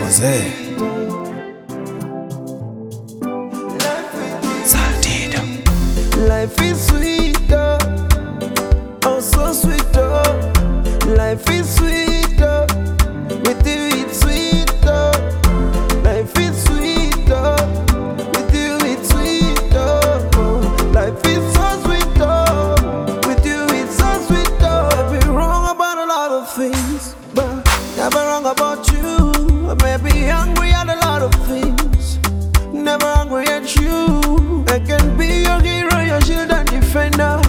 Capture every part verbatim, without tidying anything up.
Jose Saltido. Life is sweeter, oh so sweeter. Life is sweeter, with you it's sweeter. Life is sweeter, with you it's sweeter. Life is so sweeter, with you it's so sweeter. I've been wrong about a lot of things, but never wrong about you. I may be angry at a lot of things, never angry at you. I can be your hero, your shield and defender,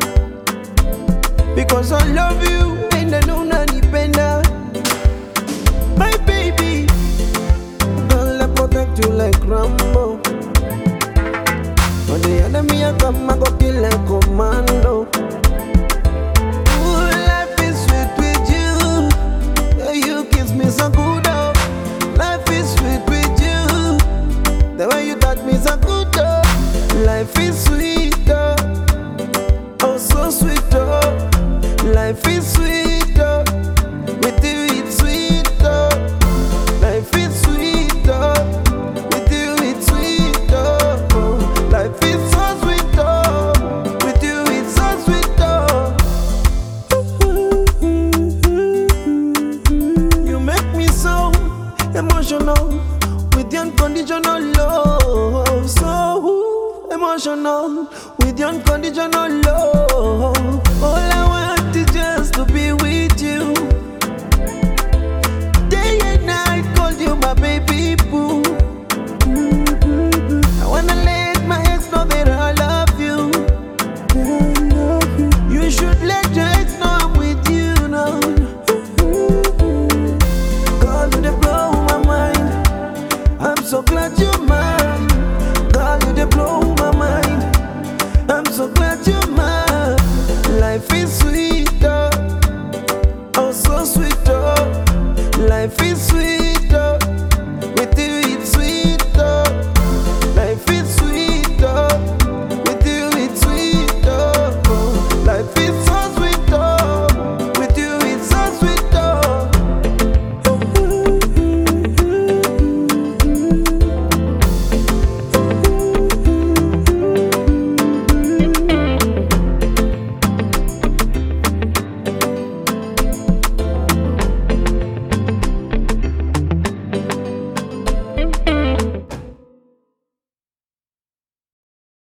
because I love you and I know not depender. My baby, girl, I protect you like Rambo. When the enemy I come, I go kill like commando. Ooh, life is sweet with you. Yeah, you kiss me so good, oh. Life is sweet with you. The way you touch me so good, oh. Life is sweeter, oh so sweeter. Life is sweeter, with you it's sweeter. Life is sweeter, with you it's sweeter. Life is so sweeter, with you it's so sweeter. You make me so emotional with your unconditional love. So emotional with your unconditional love. All I want is just to be with you. Day and night, call you my baby boo. I wanna let my ex know that I love you. You should let your ex know I'm with you now. Girl, you dey blow my mind. I'm so glad you're mine. Girl, you dey blow my mind. I'm so glad you're mine. Life is